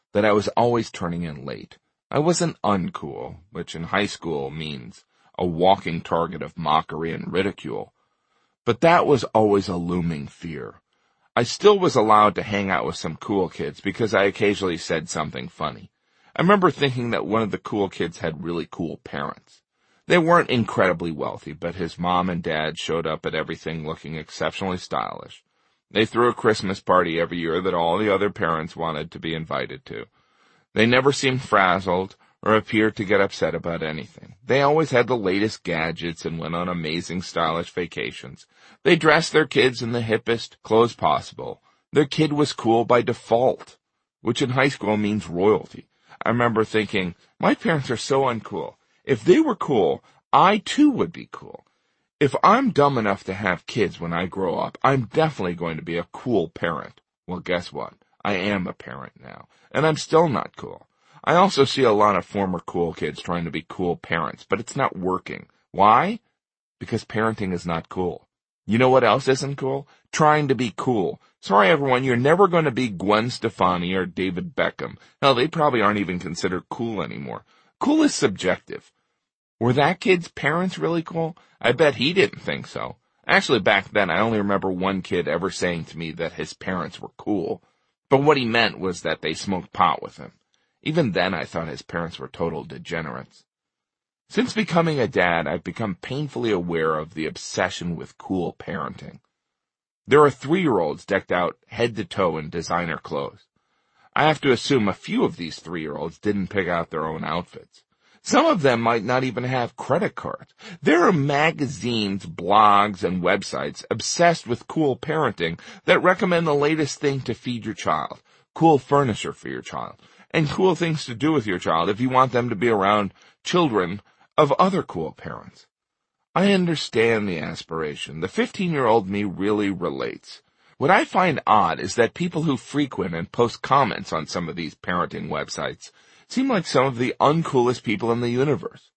that I was always turning in late. I wasn't uncool, which in high school means a walking target of mockery and ridicule. But that was always a looming fear. I still was allowed to hang out with some cool kids because I occasionally said something funny. I remember thinking that one of the cool kids had really cool parents. They weren't incredibly wealthy, but his mom and dad showed up at everything looking exceptionally stylish. They threw a Christmas party every year that all the other parents wanted to be invited to. They never seemed frazzled or appeared to get upset about anything. They always had the latest gadgets and went on amazing stylish vacations. They dressed their kids in the hippest clothes possible. Their kid was cool by default, which in high school means royalty. I remember thinking, my parents are so uncool. If they were cool, I too would be cool. If I'm dumb enough to have kids when I grow up, I'm definitely going to be a cool parent. Well, guess what? I am a parent now, and I'm still not cool. I also see a lot of former cool kids trying to be cool parents, but it's not working. Why? Because parenting is not cool. You know what else isn't cool? Trying to be cool. Sorry, everyone, you're never going to be Gwen Stefani or David Beckham. Hell, they probably aren't even considered cool anymore. Cool is subjective. Were that kid's parents really cool? I bet he didn't think so. Actually, back then, I only remember one kid ever saying to me that his parents were cool. But what he meant was that they smoked pot with him. Even then, I thought his parents were total degenerates. Since becoming a dad, I've become painfully aware of the obsession with cool parenting. There are three-year-olds decked out head to toe in designer clothes. I have to assume a few of these three-year-olds didn't pick out their own outfits. Some of them might not even have credit cards. There are magazines, blogs, and websites obsessed with cool parenting that recommend the latest thing to feed your child, cool furniture for your child, and cool things to do with your child if you want them to be around children of other cool parents. I understand the aspiration. The fifteen-year-old me really relates. What I find odd is that people who frequent and post comments on some of these parenting websites seem like some of the uncoolest people in the universe.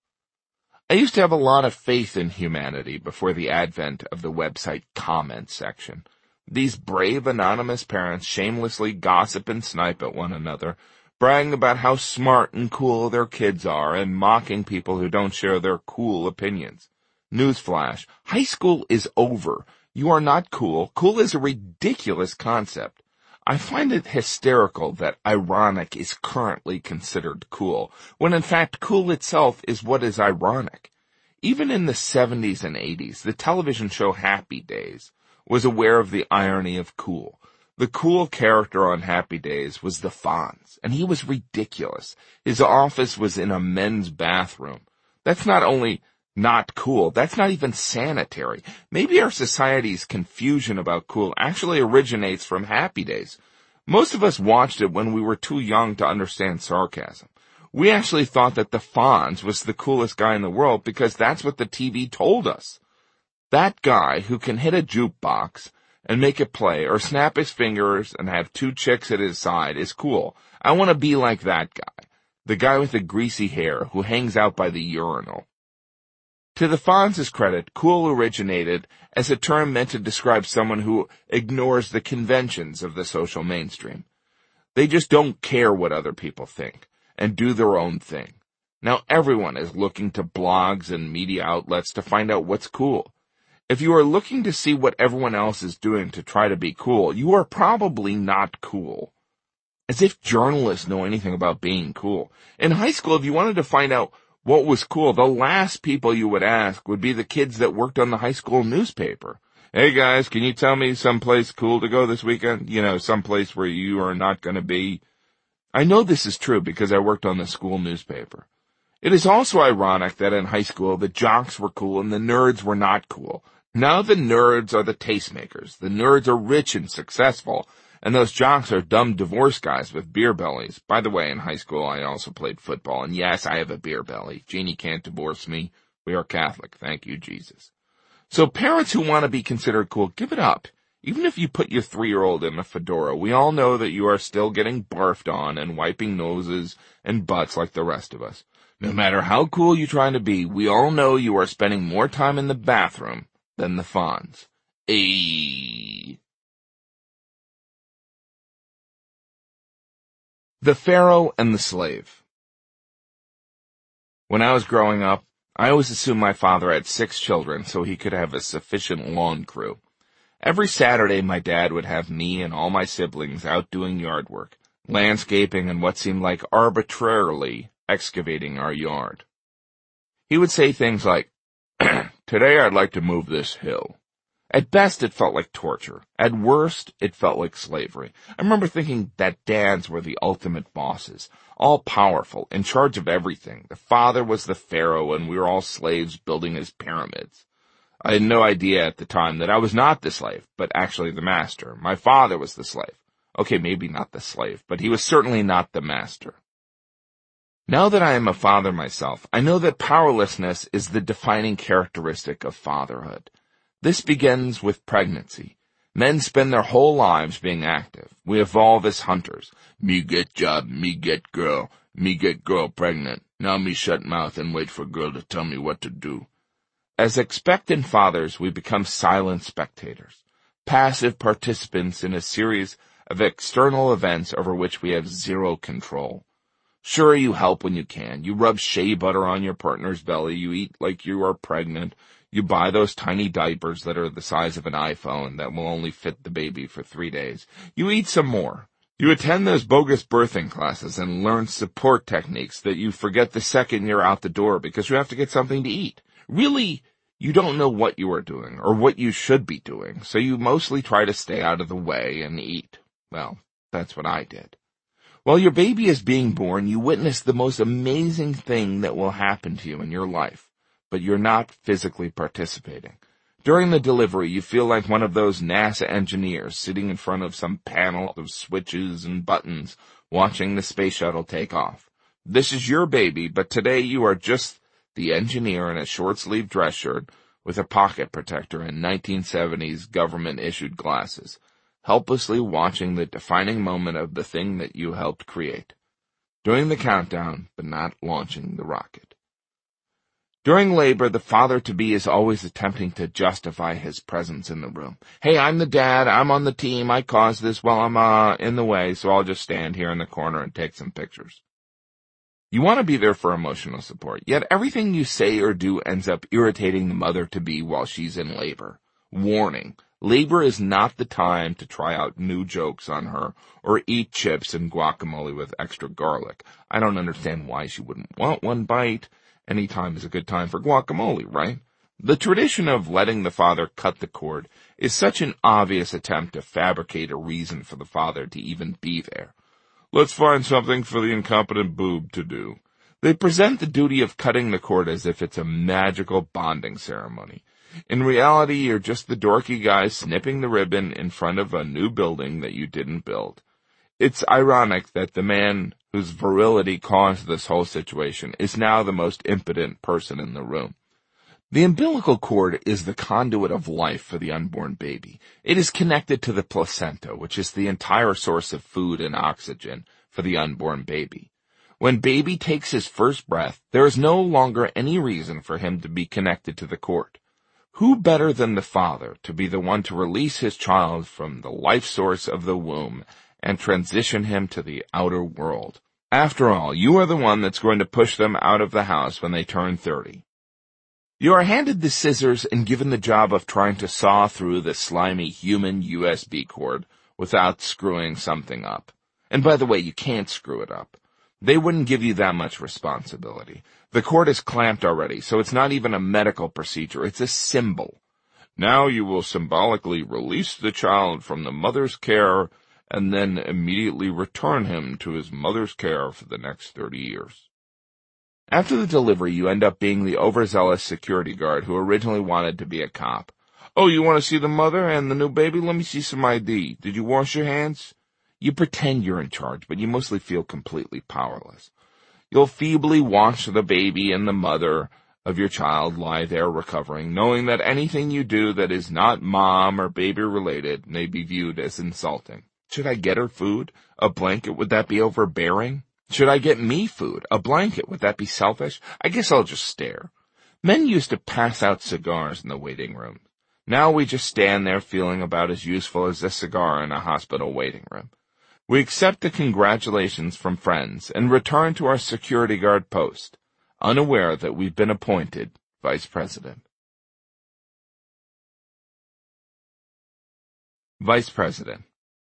I used to have a lot of faith in humanity before the advent of the website comment section. These brave anonymous parents shamelessly gossip and snipe at one another, bragging about how smart and cool their kids are and mocking people who don't share their cool opinions. Newsflash, high school is over. You are not cool. Cool is a ridiculous concept. I find it hysterical that ironic is currently considered cool, when in fact cool itself is what is ironic. Even in the seventies and eighties, the television show Happy Days was aware of the irony of cool. The cool character on Happy Days was the Fonz, and he was ridiculous. His office was in a men's bathroom. That's not only not cool, that's not even sanitary. Maybe our society's confusion about cool actually originates from Happy Days. Most of us watched it when we were too young to understand sarcasm. We actually thought that the Fonz was the coolest guy in the world because that's what the T V told us. That guy who can hit a jukebox and make it play or snap his fingers and have two chicks at his side is cool. I want to be like that guy. The guy with the greasy hair who hangs out by the urinal. To the Fonz's credit, cool originated as a term meant to describe someone who ignores the conventions of the social mainstream. They just don't care what other people think and do their own thing. Now everyone is looking to blogs and media outlets to find out what's cool. If you are looking to see what everyone else is doing to try to be cool, you are probably not cool. As if journalists know anything about being cool. In high school, if you wanted to find out what was cool, the last people you would ask would be the kids that worked on the high school newspaper. Hey guys, can you tell me someplace cool to go this weekend? You know, someplace where you are not going to be. I know this is true because I worked on the school newspaper. It is also ironic that in high school the jocks were cool and the nerds were not cool. Now the nerds are the tastemakers. The nerds are rich and successful, and those jocks are dumb divorce guys with beer bellies. By the way, in high school I also played football, and yes, I have a beer belly. Jeannie can't divorce me. We are Catholic. Thank you, Jesus. So parents who want to be considered cool, give it up. Even if you put your three-year-old in a fedora, we all know that you are still getting barfed on and wiping noses and butts like the rest of us. No matter how cool you're trying to be, we all know you are spending more time in the bathroom than the Fonz. Ayy. The Pharaoh and the Slave. When I was growing up, I always assumed my father had six children so he could have a sufficient lawn crew. Every Saturday my dad would have me and all my siblings out doing yard work, landscaping and what seemed like arbitrarily excavating our yard. He would say things like, "Today I'd like to move this hill." At best, it felt like torture. At worst, it felt like slavery. I remember thinking that dads were the ultimate bosses, all-powerful, in charge of everything. The father was the pharaoh, and we were all slaves building his pyramids. I had no idea at the time that I was not the slave, but actually the master. My father was the slave. Okay, maybe not the slave, but he was certainly not the master. Now that I am a father myself, I know that powerlessness is the defining characteristic of fatherhood. This begins with pregnancy. Men spend their whole lives being active. We evolve as hunters. Me get job, me get girl, me get girl pregnant. Now me shut mouth and wait for girl to tell me what to do. As expectant fathers, we become silent spectators, passive participants in a series of external events over which we have zero control. Sure, you help when you can. You rub shea butter on your partner's belly. You eat like you are pregnant. You buy those tiny diapers that are the size of an iPhone that will only fit the baby for three days. You eat some more. You attend those bogus birthing classes and learn support techniques that you forget the second you're out the door because you have to get something to eat. Really, you don't know what you are doing or what you should be doing, so you mostly try to stay out of the way and eat. Well, that's what I did. While your baby is being born, you witness the most amazing thing that will happen to you in your life, but you're not physically participating. During the delivery, you feel like one of those NASA engineers sitting in front of some panel of switches and buttons, watching the space shuttle take off. This is your baby, but today you are just the engineer in a short-sleeved dress shirt with a pocket protector and nineteen seventies government-issued glasses, helplessly watching the defining moment of the thing that you helped create. Doing the countdown, but not launching the rocket. During labor, the father-to-be is always attempting to justify his presence in the room. Hey, I'm the dad, I'm on the team, I caused this while I'm uh, in the way, so I'll just stand here in the corner and take some pictures. You want to be there for emotional support, yet everything you say or do ends up irritating the mother-to-be while she's in labor. Warning, labor is not the time to try out new jokes on her or eat chips and guacamole with extra garlic. I don't understand why she wouldn't want one bite. Any time is a good time for guacamole, right? The tradition of letting the father cut the cord is such an obvious attempt to fabricate a reason for the father to even be there. Let's find something for the incompetent boob to do. They present the duty of cutting the cord as if it's a magical bonding ceremony. In reality, you're just the dorky guy snipping the ribbon in front of a new building that you didn't build. It's ironic that the man whose virility caused this whole situation is now the most impotent person in the room. The umbilical cord is the conduit of life for the unborn baby. It is connected to the placenta, which is the entire source of food and oxygen for the unborn baby. When baby takes his first breath, there is no longer any reason for him to be connected to the cord. Who better than the father to be the one to release his child from the life source of the womb and transition him to the outer world? After all, you are the one that's going to push them out of the house when they turn thirty. You are handed the scissors and given the job of trying to saw through the slimy human U S B cord without screwing something up. And by the way, you can't screw it up. They wouldn't give you that much responsibility. The cord is clamped already, so it's not even a medical procedure. It's a symbol. Now you will symbolically release the child from the mother's care and then immediately return him to his mother's care for the next thirty years. After the delivery, you end up being the overzealous security guard who originally wanted to be a cop. Oh, you want to see the mother and the new baby? Let me see some I D. Did you wash your hands? You pretend you're in charge, but you mostly feel completely powerless. You'll feebly watch the baby and the mother of your child lie there recovering, knowing that anything you do that is not mom or baby related may be viewed as insulting. Should I get her food? A blanket? Would that be overbearing? Should I get me food? A blanket? Would that be selfish? I guess I'll just stare. Men used to pass out cigars in the waiting room. Now we just stand there feeling about as useful as a cigar in a hospital waiting room. We accept the congratulations from friends and return to our security guard post, unaware that we've been appointed vice president. Vice president.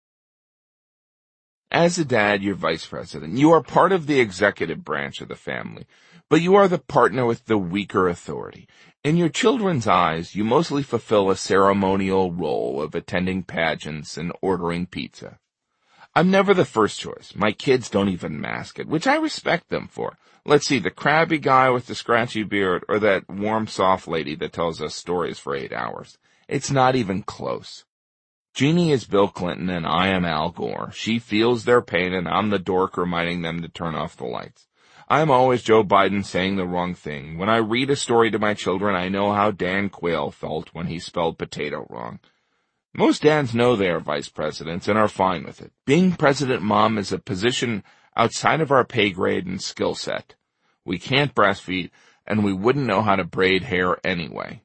As a dad, you're vice president. You are part of the executive branch of the family, but you are the partner with the weaker authority. In your children's eyes, you mostly fulfill a ceremonial role of attending pageants and ordering pizza. I'm never the first choice. My kids don't even mask it, which I respect them for. Let's see, the crabby guy with the scratchy beard or that warm, soft lady that tells us stories for eight hours. It's not even close. Jeannie is Bill Clinton and I am Al Gore. She feels their pain and I'm the dork reminding them to turn off the lights. I'm always Joe Biden saying the wrong thing. When I read a story to my children, I know how Dan Quayle felt when he spelled potato wrong. Most dads know they are vice presidents and are fine with it. Being president mom is a position outside of our pay grade and skill set. We can't breastfeed, and we wouldn't know how to braid hair anyway.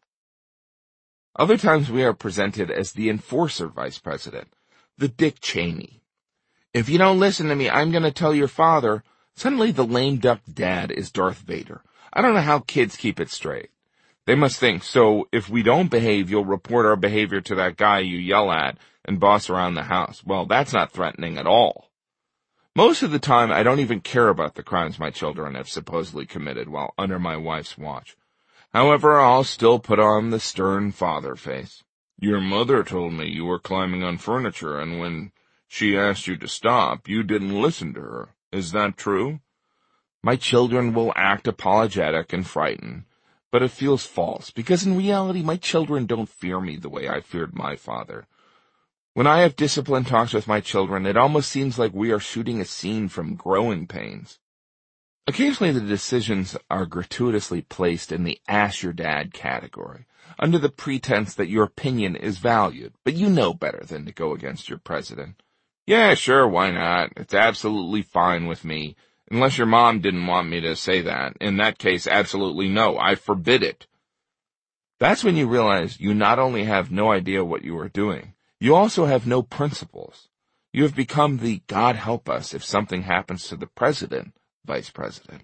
Other times we are presented as the enforcer vice president, the Dick Cheney. If you don't listen to me, I'm going to tell your father. Suddenly the lame duck dad is Darth Vader. I don't know how kids keep it straight. They must think, so if we don't behave, you'll report our behavior to that guy you yell at and boss around the house. Well, that's not threatening at all. Most of the time, I don't even care about the crimes my children have supposedly committed while under my wife's watch. However, I'll still put on the stern father face. Your mother told me you were climbing on furniture, and when she asked you to stop, you didn't listen to her. Is that true? My children will act apologetic and frightened, but it feels false, because in reality, my children don't fear me the way I feared my father. When I have discipline talks with my children, it almost seems like we are shooting a scene from Growing Pains. Occasionally the decisions are gratuitously placed in the ask your dad category, under the pretense that your opinion is valued, but you know better than to go against your president. Yeah, sure, why not? It's absolutely fine with me, unless your mom didn't want me to say that. In that case, absolutely no, I forbid it. That's when you realize you not only have no idea what you are doing, you also have no principles. You have become the God help us if something happens to the president vice president.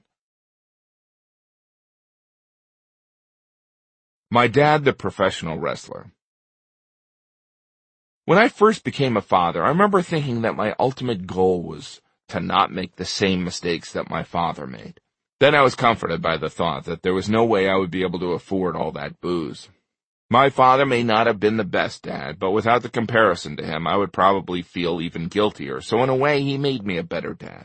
My dad, the professional wrestler. When I first became a father, I remember thinking that my ultimate goal was to not make the same mistakes that my father made. Then I was comforted by the thought that there was no way I would be able to afford all that booze. My father may not have been the best dad, but without the comparison to him, I would probably feel even guiltier, so in a way, he made me a better dad.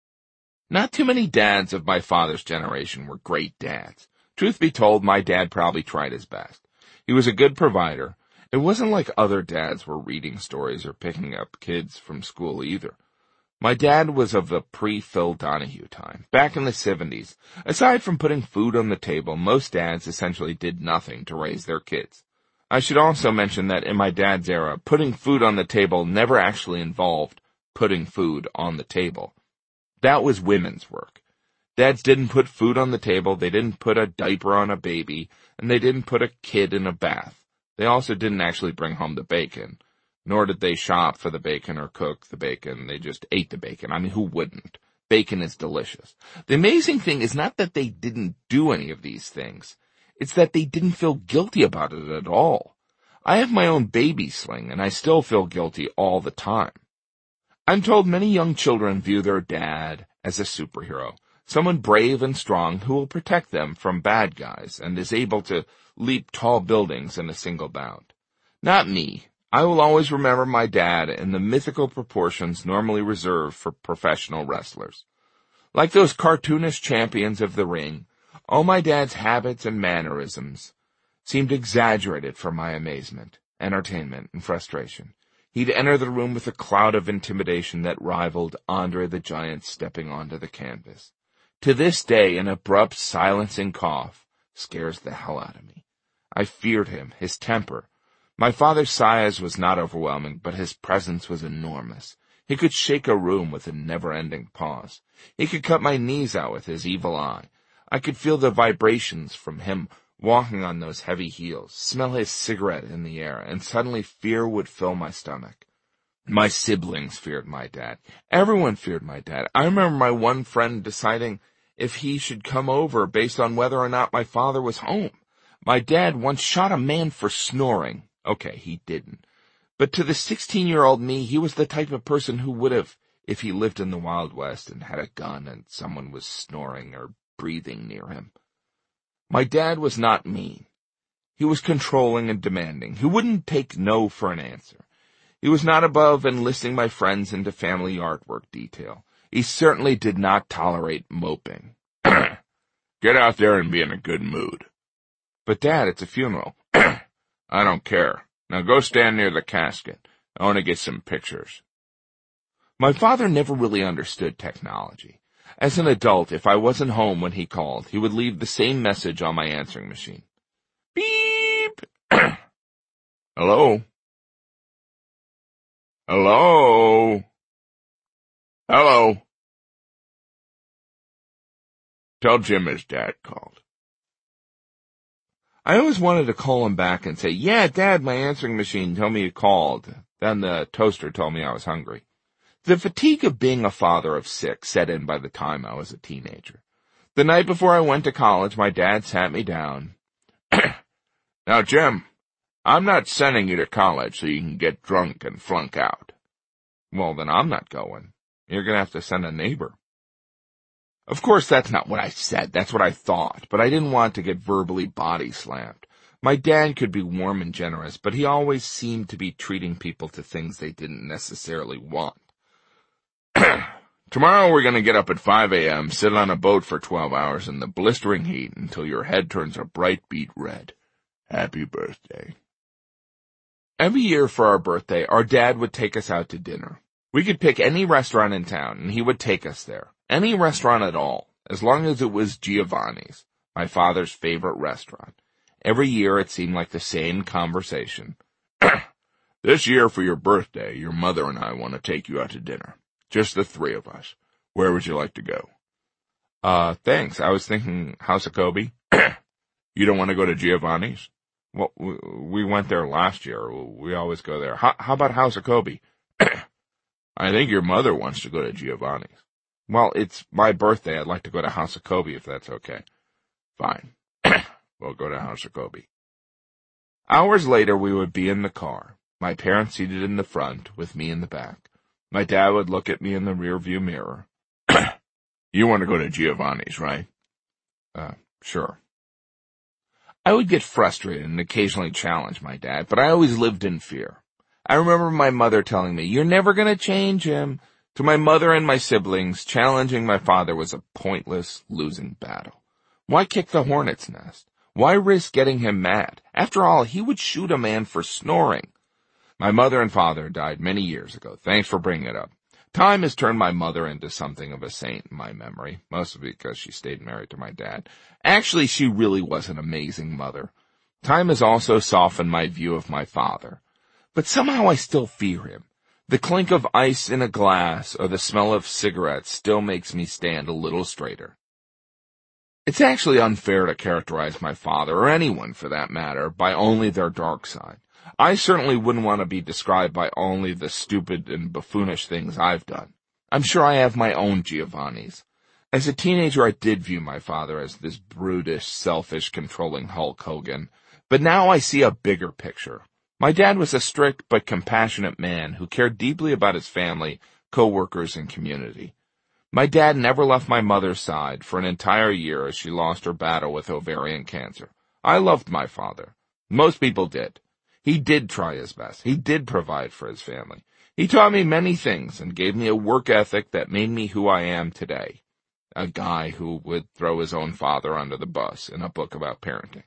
Not too many dads of my father's generation were great dads. Truth be told, my dad probably tried his best. He was a good provider. It wasn't like other dads were reading stories or picking up kids from school either. My dad was of the pre-Phil Donahue time, back in the seventies. Aside from putting food on the table, most dads essentially did nothing to raise their kids. I should also mention that in my dad's era, putting food on the table never actually involved putting food on the table. That was women's work. Dads didn't put food on the table, they didn't put a diaper on a baby, and they didn't put a kid in a bath. They also didn't actually bring home the bacon, nor did they shop for the bacon or cook the bacon. They just ate the bacon. I mean, who wouldn't? Bacon is delicious. The amazing thing is not that they didn't do any of these things. It's that they didn't feel guilty about it at all. I have my own baby sling, and I still feel guilty all the time. I'm told many young children view their dad as a superhero, someone brave and strong who will protect them from bad guys and is able to leap tall buildings in a single bound. Not me. I will always remember my dad in the mythical proportions normally reserved for professional wrestlers. Like those cartoonish champions of the ring, all my dad's habits and mannerisms seemed exaggerated for my amazement, entertainment, and frustration. He'd enter the room with a cloud of intimidation that rivaled Andre the Giant stepping onto the canvas. To this day, an abrupt, silencing cough scares the hell out of me. I feared him, his temper. My father's size was not overwhelming, but his presence was enormous. He could shake a room with a never-ending pause. He could cut my knees out with his evil eye. I could feel the vibrations from him walking on those heavy heels, smell his cigarette in the air, and suddenly fear would fill my stomach. My siblings feared my dad. Everyone feared my dad. I remember my one friend deciding if he should come over based on whether or not my father was home. My dad once shot a man for snoring. Okay, he didn't. But to the sixteen-year-old me, he was the type of person who would have, if he lived in the Wild West and had a gun and someone was snoring or breathing near him. My dad was not mean. He was controlling and demanding. He wouldn't take no for an answer. He was not above enlisting my friends into family artwork detail. He certainly did not tolerate moping. Get out there and be in a good mood. But, Dad, it's a funeral. I don't care. Now go stand near the casket. I want to get some pictures. My father never really understood technology. As an adult, if I wasn't home when he called, he would leave the same message on my answering machine. Beep! Hello? Hello? Hello? Tell Jim his dad called. I always wanted to call him back and say, yeah, Dad, my answering machine told me you called. Then the toaster told me I was hungry. The fatigue of being a father of six set in by the time I was a teenager. The night before I went to college, my dad sat me down. Now, Jim, I'm not sending you to college so you can get drunk and flunk out. Well, then I'm not going. You're going to have to send a neighbor. Of course, that's not what I said. That's what I thought. But I didn't want to get verbally body slammed. My dad could be warm and generous, but he always seemed to be treating people to things they didn't necessarily want. Tomorrow we're going to get up at five a.m., sit on a boat for twelve hours in the blistering heat until your head turns a bright beet red. Happy birthday. Every year for our birthday, our dad would take us out to dinner. We could pick any restaurant in town, and he would take us there. Any restaurant at all, as long as it was Giovanni's, my father's favorite restaurant. Every year it seemed like the same conversation. This year for your birthday, your mother and I want to take you out to dinner. Just the three of us. Where would you like to go? Uh, thanks. I was thinking House of Kobe. You don't want to go to Giovanni's? Well, we went there last year. We always go there. How, how about House of Kobe? I think your mother wants to go to Giovanni's. Well, it's my birthday. I'd like to go to House of Kobe if that's okay. Fine. We'll go to House of Kobe. Hours later, we would be in the car, my parents seated in the front with me in the back. My dad would look at me in the rearview mirror. You want to go to Giovanni's, right? Uh, sure. I would get frustrated and occasionally challenge my dad, but I always lived in fear. I remember my mother telling me, you're never going to change him. To my mother and my siblings, challenging my father was a pointless, losing battle. Why kick the hornet's nest? Why risk getting him mad? After all, he would shoot a man for snoring. My mother and father died many years ago. Thanks for bringing it up. Time has turned my mother into something of a saint in my memory, mostly because she stayed married to my dad. Actually, she really was an amazing mother. Time has also softened my view of my father. But somehow I still fear him. The clink of ice in a glass or the smell of cigarettes still makes me stand a little straighter. It's actually unfair to characterize my father, or anyone for that matter, by only their dark side. I certainly wouldn't want to be described by only the stupid and buffoonish things I've done. I'm sure I have my own Giovanni's. As a teenager, I did view my father as this brutish, selfish, controlling Hulk Hogan, but now I see a bigger picture. My dad was a strict but compassionate man who cared deeply about his family, co-workers, and community. My dad never left my mother's side for an entire year as she lost her battle with ovarian cancer. I loved my father. Most people did. He did try his best. He did provide for his family. He taught me many things and gave me a work ethic that made me who I am today. A guy who would throw his own father under the bus in a book about parenting.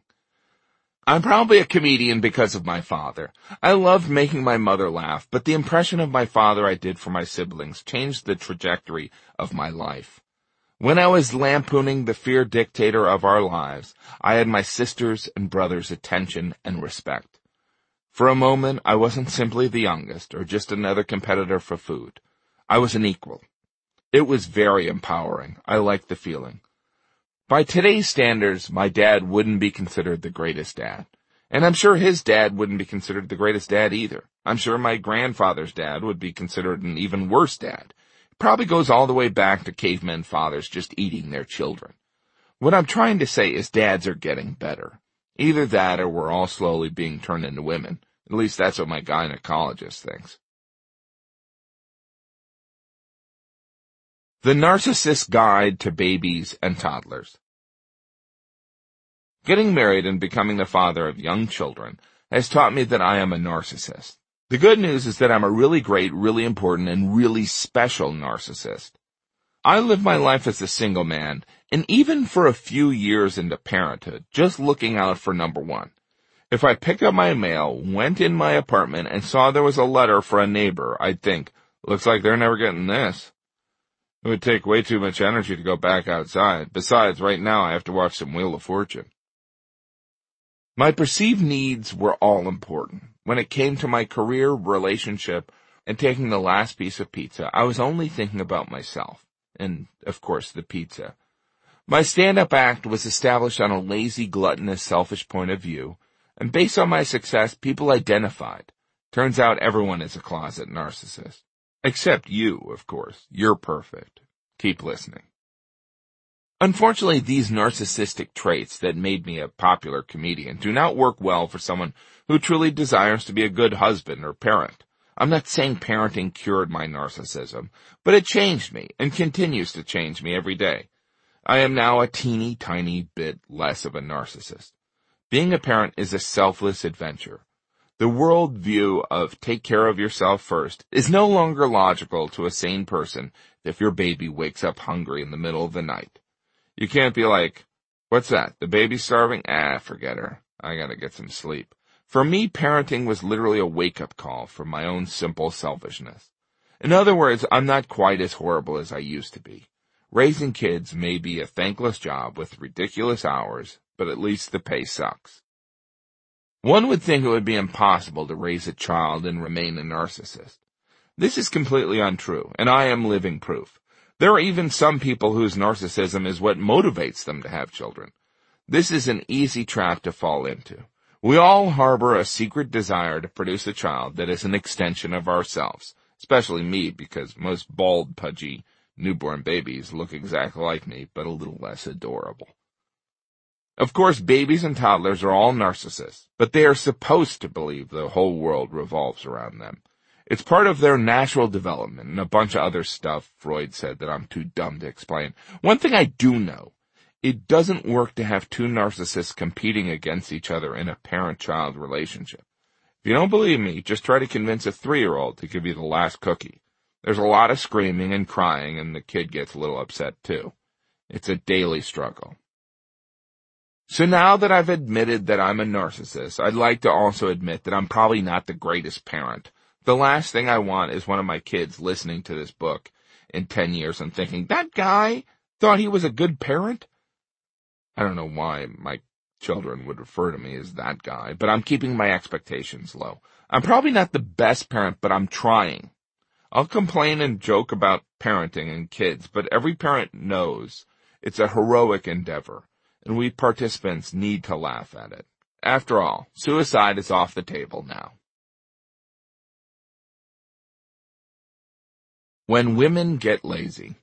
I'm probably a comedian because of my father. I loved making my mother laugh, but the impression of my father I did for my siblings changed the trajectory of my life. When I was lampooning the fear dictator of our lives, I had my sisters' and brothers' attention and respect. For a moment, I wasn't simply the youngest or just another competitor for food. I was an equal. It was very empowering. I liked the feeling. By today's standards, my dad wouldn't be considered the greatest dad. And I'm sure his dad wouldn't be considered the greatest dad either. I'm sure my grandfather's dad would be considered an even worse dad. It probably goes all the way back to caveman fathers just eating their children. What I'm trying to say is dads are getting better. Either that or we're all slowly being turned into women. At least that's what my gynecologist thinks. The Narcissist's Guide to Babies and Toddlers. Getting married and becoming the father of young children has taught me that I am a narcissist. The good news is that I'm a really great, really important, and really special narcissist. I live my life as a single man, and even for a few years into parenthood, just looking out for number one. If I picked up my mail, went in my apartment, and saw there was a letter for a neighbor, I'd think, looks like they're never getting this. It would take way too much energy to go back outside. Besides, right now I have to watch some Wheel of Fortune. My perceived needs were all important. When it came to my career, relationship, and taking the last piece of pizza, I was only thinking about myself. And, of course, the pizza. My stand-up act was established on a lazy, gluttonous, selfish point of view, and based on my success, people identified. Turns out everyone is a closet narcissist. Except you, of course. You're perfect. Keep listening. Unfortunately, these narcissistic traits that made me a popular comedian do not work well for someone who truly desires to be a good husband or parent. I'm not saying parenting cured my narcissism, but it changed me and continues to change me every day. I am now a teeny tiny bit less of a narcissist. Being a parent is a selfless adventure. The world view of take care of yourself first is no longer logical to a sane person if your baby wakes up hungry in the middle of the night. You can't be like, what's that? The baby's starving? Ah, forget her. I gotta get some sleep. For me, parenting was literally a wake-up call for my own simple selfishness. In other words, I'm not quite as horrible as I used to be. Raising kids may be a thankless job with ridiculous hours, but at least the pay sucks. One would think it would be impossible to raise a child and remain a narcissist. This is completely untrue, and I am living proof. There are even some people whose narcissism is what motivates them to have children. This is an easy trap to fall into. We all harbor a secret desire to produce a child that is an extension of ourselves, especially me, because most bald, pudgy, newborn babies look exactly like me, but a little less adorable. Of course, babies and toddlers are all narcissists, but they are supposed to believe the whole world revolves around them. It's part of their natural development and a bunch of other stuff Freud said that I'm too dumb to explain. One thing I do know, it doesn't work to have two narcissists competing against each other in a parent-child relationship. If you don't believe me, just try to convince a three-year-old to give you the last cookie. There's a lot of screaming and crying, and the kid gets a little upset too. It's a daily struggle. So now that I've admitted that I'm a narcissist, I'd like to also admit that I'm probably not the greatest parent. The last thing I want is one of my kids listening to this book in ten years and thinking, that guy thought he was a good parent? I don't know why my children would refer to me as that guy, but I'm keeping my expectations low. I'm probably not the best parent, but I'm trying. I'll complain and joke about parenting and kids, but every parent knows it's a heroic endeavor, and we participants need to laugh at it. After all, suicide is off the table now. When women get lazy.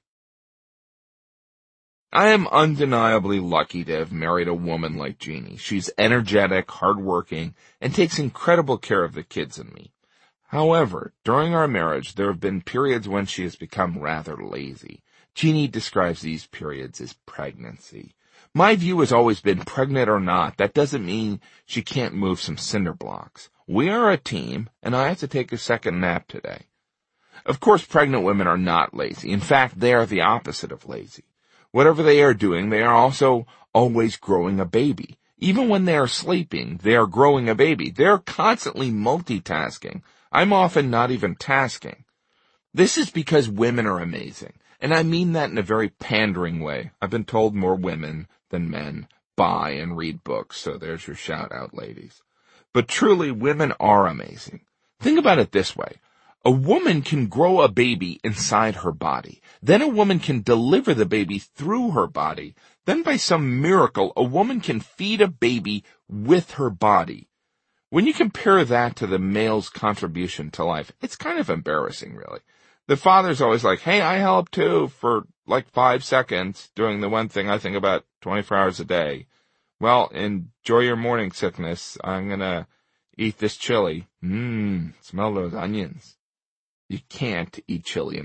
I am undeniably lucky to have married a woman like Jeannie. She's energetic, hardworking, and takes incredible care of the kids and me. However, during our marriage, there have been periods when she has become rather lazy. Jeannie describes these periods as pregnancy. My view has always been, pregnant or not, that doesn't mean she can't move some cinder blocks. We are a team, and I have to take a second nap today. Of course, pregnant women are not lazy. In fact, they are the opposite of lazy. Whatever they are doing, they are also always growing a baby. Even when they are sleeping, they are growing a baby. They are constantly multitasking. I'm often not even tasking. This is because women are amazing, and I mean that in a very pandering way. I've been told more women than men buy and read books, so there's your shout-out, ladies. But truly, women are amazing. Think about it this way. A woman can grow a baby inside her body. Then a woman can deliver the baby through her body. Then by some miracle, a woman can feed a baby with her body. When you compare that to the male's contribution to life, it's kind of embarrassing, really. The father's always like, hey, I help too for like five seconds doing the one thing I think about twenty-four hours a day. Well, enjoy your morning sickness. I'm going to eat this chili. Mmm, smell those onions. You can't eat chili and